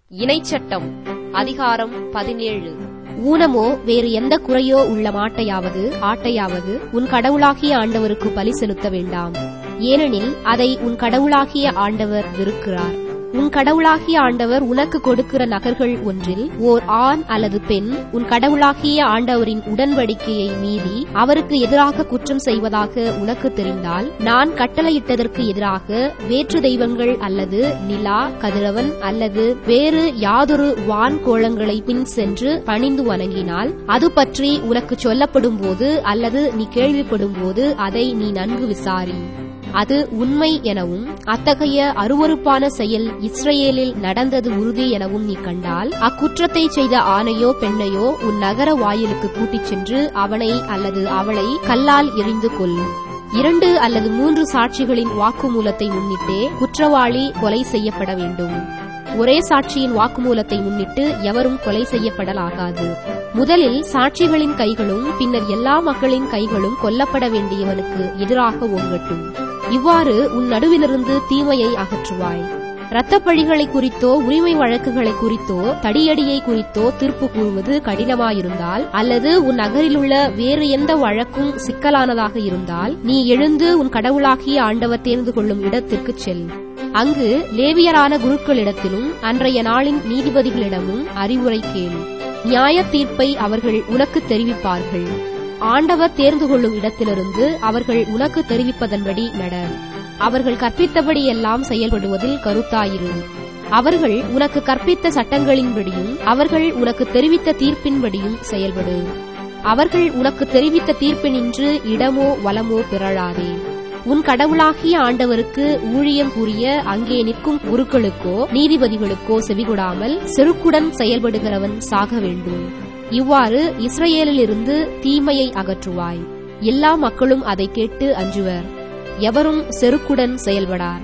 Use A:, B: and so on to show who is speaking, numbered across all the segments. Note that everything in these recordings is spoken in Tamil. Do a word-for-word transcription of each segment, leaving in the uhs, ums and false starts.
A: இணைச்சட்டம் அதிகாரம் பதினேழு.
B: ஊனமோ வேறு எந்த குறையோ உள்ள மாட்டையாவது ஆட்டையாவது உன் கடவுளாகிய ஆண்டவருக்கு பலி செலுத்த வேண்டாம். ஏனெனில் அதை உன் கடவுளாகிய ஆண்டவர் வெறுக்கிறார். உன் கடவுளாகிய ஆண்டவர் உனக்கு கொடுக்கிற நகர்கள் ஒன்றில் ஓர் ஆண் அல்லது பெண் உன் கடவுளாகிய ஆண்டவரின் உடன்படிக்கையை மீறி அவருக்கு எதிராக குற்றம் செய்வதாக உனக்கு தெரிந்தால், நான் கட்டளையிட்டதற்கு எதிராக வேற்று தெய்வங்கள் அல்லது நிலா, கதிரவன் அல்லது வேறு யாதொரு வான் கோலங்களை பின் சென்று பணிந்து வணங்கினால், அது பற்றி உனக்கு சொல்லப்படும் போது அல்லது நீ கேள்விப்படும் போது அதை நீ நன்கு விசாரி. அது உண்மை எனவும் அத்தகைய அருவருப்பான செயல் இஸ்ரவேலில் நடந்தது உறுதி எனவும் நீ கண்டால், அக்குற்றத்தை செய்த ஆணையோ பெண்ணையோ உன் நகர வாயிலுக்கு கூட்டிச் சென்று அவனை அல்லது அவளை கல்லால் எறிந்து கொல். இரண்டு அல்லது மூன்று சாட்சிகளின் வாக்குமூலத்தை முன்னிட்டே குற்றவாளி கொலை செய்யப்பட வேண்டும். ஒரே சாட்சியின் வாக்குமூலத்தை முன்னிட்டு எவரும் கொலை செய்யப்படலாகாது. முதலில் சாட்சிகளின் கைகளும் பின்னர் எல்லா மக்களின் கைகளும் கொல்லப்பட வேண்டியவனுக்கு எதிராக ஓங்கட்டும். இவ்வாறு உன் நடுவிலிருந்து தீமையை அகற்றுவாய். இரத்தப்பழிகளை குறித்தோ உரிமை வழக்குகளை குறித்தோ தடியடியை குறித்தோ தீர்ப்பு கூறுவது கடினமாயிருந்தால், அல்லது உன் நகரிலுள்ள வேறு எந்த வழக்கும் சிக்கலானதாக இருந்தால், நீ எழுந்து உன் கடவுளாகிய ஆண்டவர் தேர்ந்து கொள்ளும் இடத்திற்குச் செல். அங்கு லேவியரான குருக்களிடத்திலும் அன்றைய நாளின் நீதிபதிகளிடமும் அறிவுரை கேள். நியாய தீர்ப்பை அவர்கள் உனக்கு தெரிவிப்பார்கள். ஆண்டவர் தேர்ந்து கொள்ளும் இடத்திலிருந்து அவர்கள் உனக்கு தெரிவிப்பதன்படி நட. அவர்கள் கற்பித்தபடி எல்லாம் செயல்படுவதில் கருத்தாயிரு. அவர்கள் உனக்கு கற்பித்த சட்டங்களின்படியும் அவர்கள் உனக்கு தெரிவித்த தீர்ப்பின்படியும் செயல்படு. அவர்கள் உனக்கு தெரிவித்த தீர்ப்பினின்று இடமோ வலமோ பிறழாதே. உன் கடவுளாகிய ஆண்டவருக்கு ஊழியம் புரிய அங்கே நிற்கும் குருக்களுக்கோ நீதிபதிகளுக்கோ செவிகொடாமல் செருக்குடன் செயல்படுகிறவன் சாக வேண்டும். இவ்வாறு இஸ்ரவேலிலிருந்து தீமையை அகற்றுவாய். எல்லா மக்களும் அதை கேட்டு அஞ்சுவர். எவரும் செருக்குடன் செயல்படார்.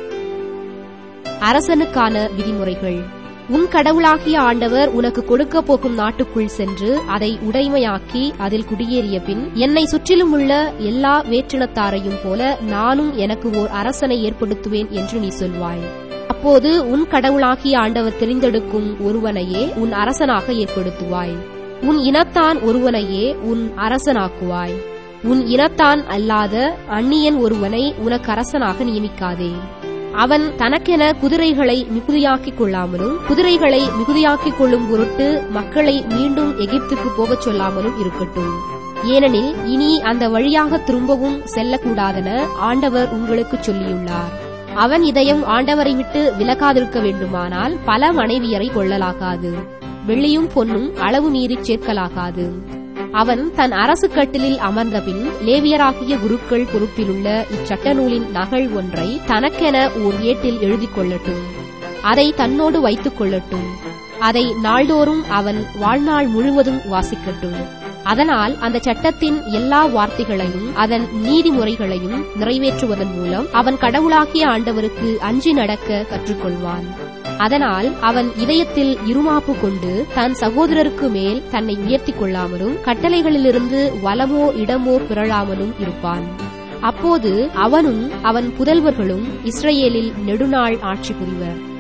B: அரசனுக்கான விதிமுறைகள். உன் கடவுளாகிய ஆண்டவர் உனக்கு கொடுக்க போகும் நாட்டுக்குள் சென்று அதை உடைமையாக்கி அதில் குடியேறிய பின், என்னை சுற்றிலும் உள்ள எல்லா வேற்றினத்தாரையும் போல நானும் எனக்கு ஓர் அரசனை ஏற்படுத்துவேன் என்று நீ சொல்வாய். அப்போது உன் கடவுளாகிய ஆண்டவர் தெரிந்தெடுக்கும் ஒருவனையே உன் அரசனாக ஏற்படுத்துவாய். உன் இனத்தான் ஒருவனையே உன் அரசனாக்குவாய். உன் இனத்தான் அல்லாத அந்நியன் ஒருவனை உனக்கு அரசனாக நியமிக்காதே. அவன் தனக்கென குதிரைகளை மிகுதியாக்கிக் கொள்ளாமலும் குதிரைகளை மிகுதியாக்கிக் கொள்ளும் பொருட்டு மக்களை மீண்டும் எகிப்துக்கு போகச் சொல்லாமலும் இருக்கட்டும். ஏனெனில் இனி அந்த வழியாக திரும்பவும் செல்லக்கூடாதென ஆண்டவர் உங்களுக்கு சொல்லியுள்ளார். அவன் இதயம் ஆண்டவரை விட்டு விலகாதிருக்க வேண்டுமானால் பல மனைவியரை கொள்ளலாகாது. வெள்ளியும் பொன்னும் அளவு மீறிச் சேர்க்கலாகாது. அவன் தன் அரசு கட்டிலில் அமர்ந்தபின் லேவியராகிய குருக்கள் பொறுப்பிலுள்ள இச்சட்ட நூலின் நகல் ஒன்றை தனக்கென ஓர் ஏட்டில் எழுதிக் கொள்ளட்டும். அதை தன்னோடு வைத்துக் கொள்ளட்டும். அதை நாள்தோறும் அவன் வாழ்நாள் முழுவதும் வாசிக்கட்டும். அதனால் அந்த சட்டத்தின் எல்லா வார்த்தைகளையும் அதன் நீதிமுறைகளையும் நிறைவேற்றுவதன் மூலம் அவன் கடவுளாகிய ஆண்டவருக்கு அஞ்சி நடக்க கற்றுக்கொள்வான். அதனால் அவன் இதயத்தில் இருமாப்பு கொண்டு தன் சகோதரருக்கு மேல் தன்னை உயர்த்திக் கொள்ளாமலும் கட்டளைகளிலிருந்து வலமோ இடமோ பிறழாமலும் இருப்பான். அப்போது அவனும் அவன் புதல்வர்களும் இஸ்ரவேலில் நெடுநாள் ஆட்சி புரிவர்.